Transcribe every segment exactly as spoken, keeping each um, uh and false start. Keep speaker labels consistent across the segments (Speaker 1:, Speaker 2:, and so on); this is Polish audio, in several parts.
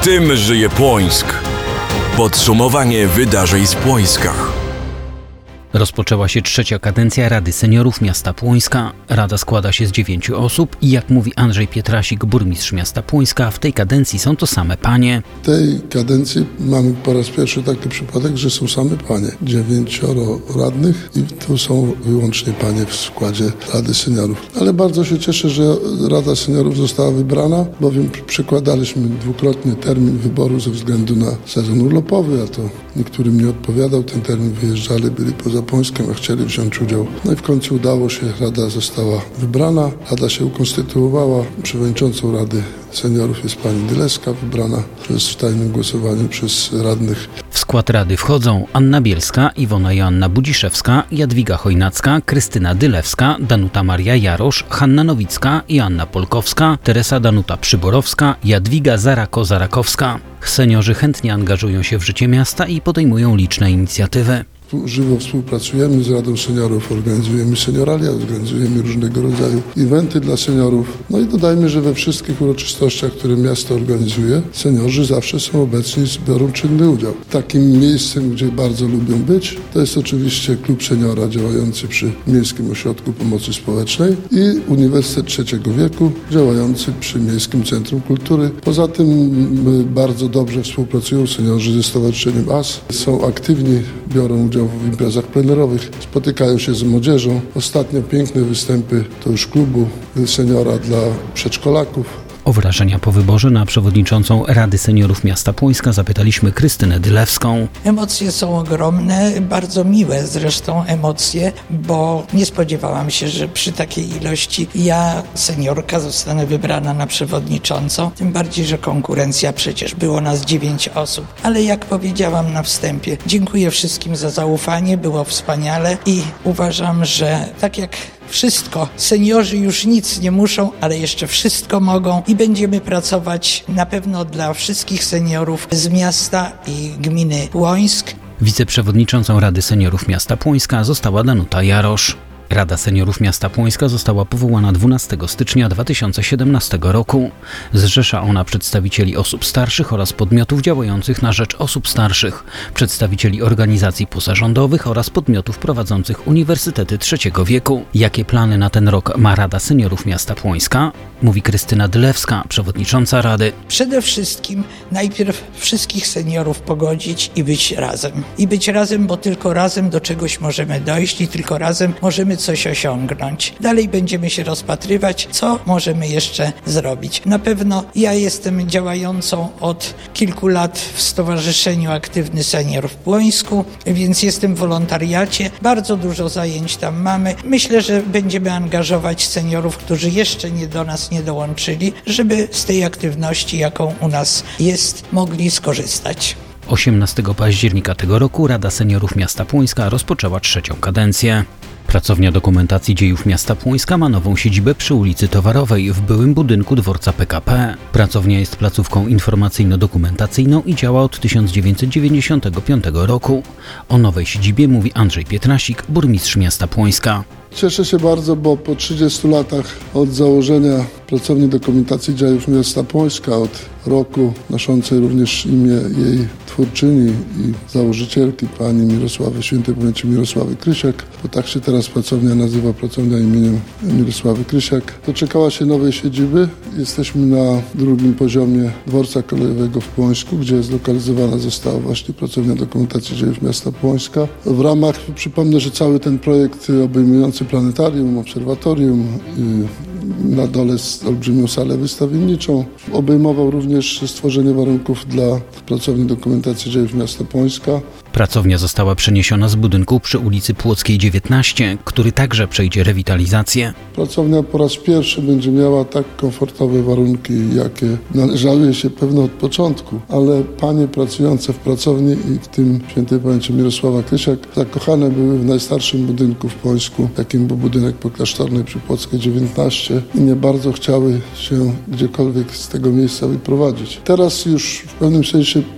Speaker 1: Tym żyje Płońsk. Podsumowanie wydarzeń z Płońska.
Speaker 2: Rozpoczęła się trzecia kadencja Rady Seniorów Miasta Płońska. Rada składa się z dziewięciu osób i jak mówi Andrzej Pietrasik, burmistrz miasta Płońska, w tej kadencji są to same panie.
Speaker 3: W tej kadencji mamy po raz pierwszy taki przypadek, że są same panie. Dziewięcioro radnych i tu są wyłącznie panie w składzie Rady Seniorów. Ale bardzo się cieszę, że Rada Seniorów została wybrana, bowiem przekładaliśmy dwukrotnie termin wyboru ze względu na sezon urlopowy, a to niektórym nie odpowiadał. Ten termin wyjeżdżali, byli poza Płońskiem, a chcieli wziąć udział. No i w końcu udało się, Rada została wybrana, Rada się ukonstytuowała. Przewodniczącą Rady Seniorów jest pani Dylewska, wybrana przez w tajnym głosowaniu przez radnych.
Speaker 2: W skład Rady wchodzą Anna Bielska, Iwona Joanna Budziszewska, Jadwiga Chojnacka, Krystyna Dylewska, Danuta Maria Jarosz, Hanna Nowicka, Joanna Polkowska, Teresa Danuta Przyborowska, Jadwiga Zarako-Zarakowska. Seniorzy chętnie angażują się w życie miasta i podejmują liczne inicjatywy.
Speaker 3: Żywo współpracujemy z Radą Seniorów, organizujemy senioralia, organizujemy różnego rodzaju eventy dla seniorów. No i dodajmy, że we wszystkich uroczystościach, które miasto organizuje, seniorzy zawsze są obecni, biorą czynny udział. Takim miejscem, gdzie bardzo lubią być, to jest oczywiście Klub Seniora działający przy Miejskim Ośrodku Pomocy Społecznej i Uniwersytet Trzeciego Wieku działający przy Miejskim Centrum Kultury. Poza tym bardzo dobrze współpracują seniorzy ze Stowarzyszeniem A S. Są aktywni, biorą udział w imprezach plenerowych, spotykają się z młodzieżą. Ostatnio piękne występy to już klubu seniora dla przedszkolaków.
Speaker 2: O wrażenia po wyborze na przewodniczącą Rady Seniorów Miasta Płońska zapytaliśmy Krystynę Dylewską.
Speaker 4: Emocje są ogromne, bardzo miłe zresztą emocje, bo nie spodziewałam się, że przy takiej ilości ja, seniorka, zostanę wybrana na przewodniczącą. Tym bardziej, że konkurencja, przecież było nas dziewięć osób. Ale jak powiedziałam na wstępie, dziękuję wszystkim za zaufanie, było wspaniale i uważam, że tak jak wszystko, seniorzy już nic nie muszą, ale jeszcze wszystko mogą i będziemy pracować na pewno dla wszystkich seniorów z miasta i gminy Płońsk.
Speaker 2: Wiceprzewodniczącą Rady Seniorów Miasta Płońska została Danuta Jarosz. Rada Seniorów Miasta Płońska została powołana dwunastego stycznia dwa tysiące siedemnastego roku. Zrzesza ona przedstawicieli osób starszych oraz podmiotów działających na rzecz osób starszych, przedstawicieli organizacji pozarządowych oraz podmiotów prowadzących uniwersytety trzeciego wieku. Jakie plany na ten rok ma Rada Seniorów Miasta Płońska? Mówi Krystyna Dylewska, przewodnicząca Rady.
Speaker 4: Przede wszystkim najpierw wszystkich seniorów pogodzić i być razem. I być razem, bo tylko razem do czegoś możemy dojść i tylko razem możemy coś osiągnąć. Dalej będziemy się rozpatrywać, co możemy jeszcze zrobić. Na pewno ja jestem działającą od kilku lat w Stowarzyszeniu Aktywny Senior w Płońsku, więc jestem w wolontariacie. Bardzo dużo zajęć tam mamy. Myślę, że będziemy angażować seniorów, którzy jeszcze nie do nas nie dołączyli, żeby z tej aktywności, jaką u nas jest, mogli skorzystać.
Speaker 2: osiemnastego października tego roku Rada Seniorów Miasta Płońska rozpoczęła trzecią kadencję. Pracownia Dokumentacji Dziejów Miasta Płońska ma nową siedzibę przy ulicy Towarowej w byłym budynku dworca P K P. Pracownia jest placówką informacyjno-dokumentacyjną i działa od tysiąc dziewięćset dziewięćdziesiątego piątego roku. O nowej siedzibie mówi Andrzej Pietrasik, burmistrz miasta Płońska.
Speaker 3: Cieszę się bardzo, bo po trzydziestu latach od założenia Pracowni Dokumentacji Dziejów Miasta Płońska, od roku noszącej również imię jej twórczyni i założycielki, pani Mirosławy, świętej pamięci Mirosławy Krysiak, bo tak się teraz pracownia nazywa, pracownia imieniem Mirosławy Krysiak, doczekała się nowej siedziby. Jesteśmy na drugim poziomie dworca kolejowego w Płońsku, gdzie zlokalizowana została właśnie Pracownia Dokumentacji Dziejów Miasta Płońska. W ramach, przypomnę, że cały ten projekt obejmujący planetarium, obserwatorium, na dole olbrzymią salę wystawienniczą, obejmował również stworzenie warunków dla Pracowni Dokumentacji Dziejów Miasta Płońska.
Speaker 2: Pracownia została przeniesiona z budynku przy ulicy Płockiej dziewiętnaście, który także przejdzie rewitalizację.
Speaker 3: Pracownia po raz pierwszy będzie miała tak komfortowe warunki, jakie należały jej się pewno od początku, ale panie pracujące w pracowni i w tym świętej pamięci Mirosława Krysiak zakochane były w najstarszym budynku w Płońsku, jakim był budynek poklasztorny przy Płockiej dziewiętnaście i nie bardzo chciały się gdziekolwiek z tego miejsca wyprowadzić. Teraz już w pewnym sensie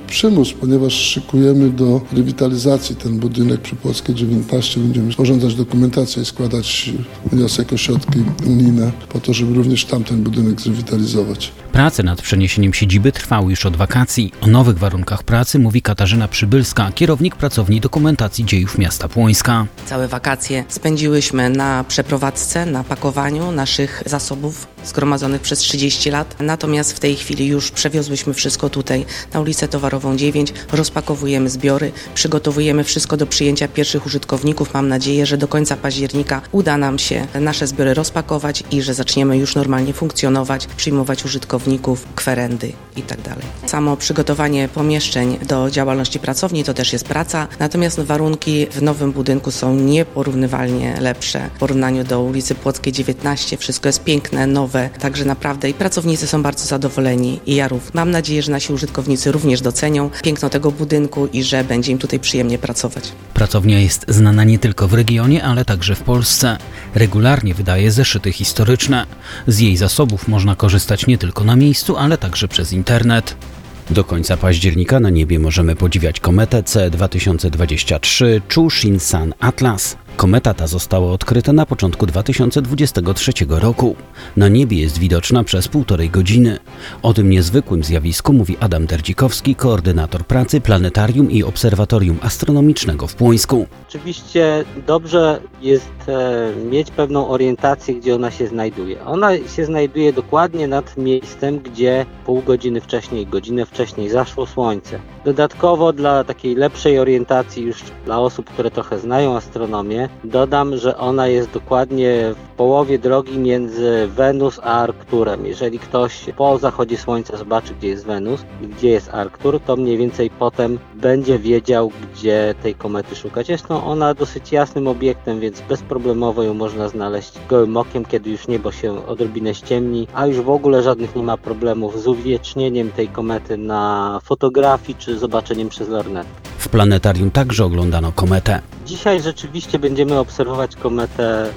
Speaker 3: przymus, ponieważ szykujemy do rewitalizacji ten budynek przy Płockiej dziewiętnaście. Będziemy sporządzać dokumentację i składać wniosek o środki unijne po to, żeby również tamten budynek zrewitalizować.
Speaker 2: Prace nad przeniesieniem siedziby trwały już od wakacji. O nowych warunkach pracy mówi Katarzyna Przybylska, kierownik pracowni dokumentacji dziejów miasta Płońska.
Speaker 5: Całe wakacje spędziłyśmy na przeprowadzce, na pakowaniu naszych zasobów zgromadzonych przez trzydzieści lat. Natomiast w tej chwili już przewiozłyśmy wszystko tutaj na ulicę Towarową dziewięć, rozpakowujemy zbiory, przygotowujemy wszystko do przyjęcia pierwszych użytkowników. Mam nadzieję, że do końca października uda nam się nasze zbiory rozpakować i że zaczniemy już normalnie funkcjonować, przyjmować użytkowników, kwerendy i tak dalej. Samo przygotowanie pomieszczeń do działalności pracowni to też jest praca, natomiast warunki w nowym budynku są nieporównywalnie lepsze w porównaniu do ulicy Płockiej dziewiętnaście. Wszystko jest piękne, nowe, także naprawdę i pracownicy są bardzo zadowoleni i ja również. Mam nadzieję, że nasi użytkownicy również docenią piękno tego budynku i że będzie im tutaj przyjemnie pracować.
Speaker 2: Pracownia jest znana nie tylko w regionie, ale także w Polsce. Regularnie wydaje zeszyty historyczne. Z jej zasobów można korzystać nie tylko na miejscu, ale także przez internet. Do końca października na niebie możemy podziwiać kometę C dwa tysiące dwadzieścia trzy Chu-Shin-San Atlas. Kometa ta została odkryta na początku dwa tysiące dwudziestego trzeciego roku. Na niebie jest widoczna przez półtorej godziny. O tym niezwykłym zjawisku mówi Adam Derdzikowski, koordynator pracy Planetarium i Obserwatorium Astronomicznego w Płońsku.
Speaker 6: Oczywiście dobrze jest e, mieć pewną orientację, gdzie ona się znajduje. Ona się znajduje dokładnie nad miejscem, gdzie pół godziny wcześniej, godzinę wcześniej zaszło słońce. Dodatkowo dla takiej lepszej orientacji już dla osób, które trochę znają astronomię, dodam, że ona jest dokładnie w połowie drogi między Wenus a Arkturem. Jeżeli ktoś po zachodzie słońca zobaczy, gdzie jest Wenus i gdzie jest Arktur, to mniej więcej potem będzie wiedział, gdzie tej komety szukać. Jest no ona dosyć jasnym obiektem, więc bezproblemowo ją można znaleźć gołym okiem, kiedy już niebo się odrobinę ściemni, a już w ogóle żadnych nie ma problemów z uwiecznieniem tej komety na fotografii czy zobaczeniem przez lornet.
Speaker 2: W planetarium także oglądano kometę.
Speaker 6: Dzisiaj rzeczywiście będziemy obserwować kometę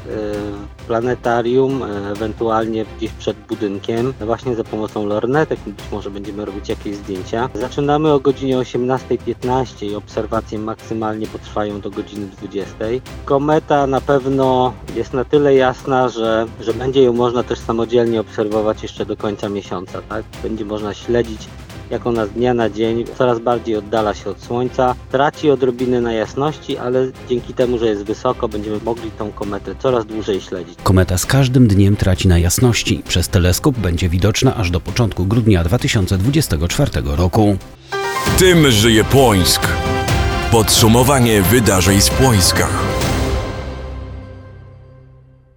Speaker 6: w planetarium, ewentualnie gdzieś przed budynkiem, właśnie za pomocą lornetek, być może będziemy robić jakieś zdjęcia. Zaczynamy o godzinie osiemnastej piętnaście i obserwacje maksymalnie potrwają do godziny dwudziestej. Kometa na pewno jest na tyle jasna, że, że będzie ją można też samodzielnie obserwować jeszcze do końca miesiąca, tak? Będzie można śledzić, jak ona z dnia na dzień coraz bardziej oddala się od Słońca, traci odrobinę na jasności, ale dzięki temu, że jest wysoko, będziemy mogli tą kometę coraz dłużej śledzić.
Speaker 2: Kometa z każdym dniem traci na jasności. Przez teleskop będzie widoczna aż do początku grudnia dwa tysiące dwudziestego czwartego roku.
Speaker 1: Tym żyje Płońsk. Podsumowanie wydarzeń z Płońska.